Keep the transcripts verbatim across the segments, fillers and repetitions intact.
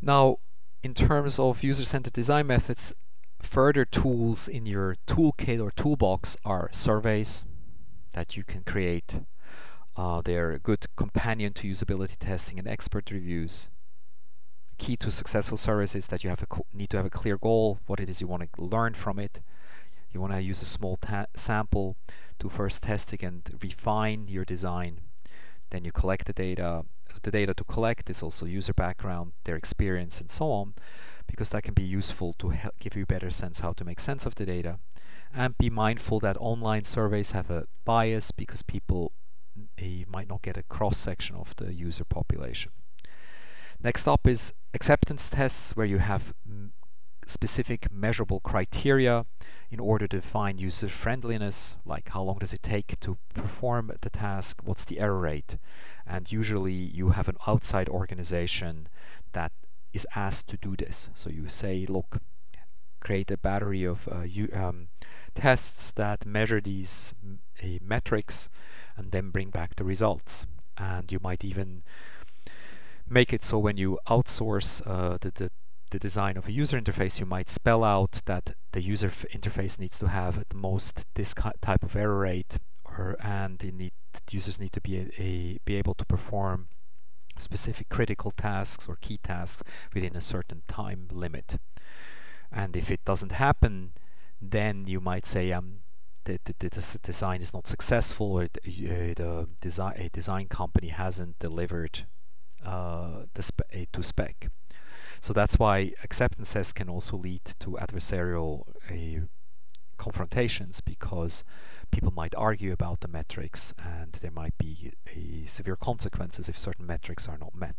Now, in terms of user-centered design methods, further tools in your toolkit or toolbox are surveys that you can create. Uh, they're a good companion to usability testing and expert reviews. Key to successful surveys is that you have a need to have a clear goal, what it is you want to learn from it. You want to use a small sample to first test it and refine your design. Then you collect the data. The data to collect is also user background, their experience, and so on, because that can be useful to help give you a better sense how to make sense of the data. And be mindful that online surveys have a bias because people uh, might not get a cross section of the user population. Next up is acceptance tests, where you have specific measurable criteria in order to define user friendliness, like how long does it take to perform the task, what's the error rate. And usually you have an outside organization that is asked to do this. So you say, look, create a battery of uh, you, um, tests that measure these uh, metrics and then bring back the results. And you might even make it so when you outsource uh, the, the the design of a user interface, you might spell out that the user interface needs to have at most this type of error rate, or and need, users need to be a, a, be able to perform specific critical tasks or key tasks within a certain time limit. And if it doesn't happen, then you might say um, the, the, the design is not successful, or the, uh, the design, a design company hasn't delivered uh, the spe to spec. So that's why acceptance tests can also lead to adversarial uh, confrontations, because people might argue about the metrics and there might be a severe consequences if certain metrics are not met.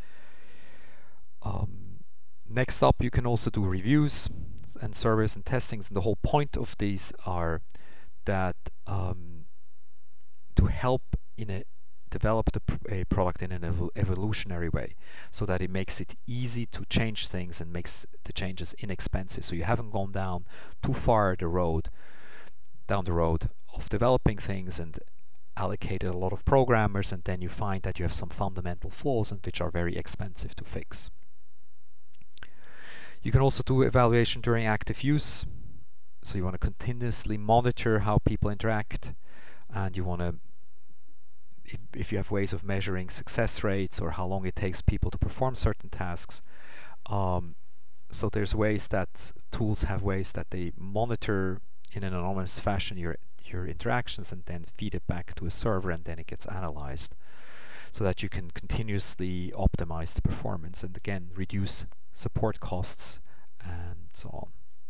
Um, next up, you can also do reviews and surveys and testings, and the whole point of these are that um, to help in a develop the pr a product in an ev evolutionary way, so that it makes it easy to change things and makes the changes inexpensive. So you haven't gone down too far the road, down the road of developing things and allocated a lot of programmers, and then you find that you have some fundamental flaws and which are very expensive to fix. You can also do evaluation during active use. So you want to continuously monitor how people interact, and you want to If, if you have ways of measuring success rates or how long it takes people to perform certain tasks. Um, so there's ways that tools have ways that they monitor in an anonymous fashion your your interactions and then feed it back to a server, and then it gets analyzed, so that you can continuously optimize the performance and again reduce support costs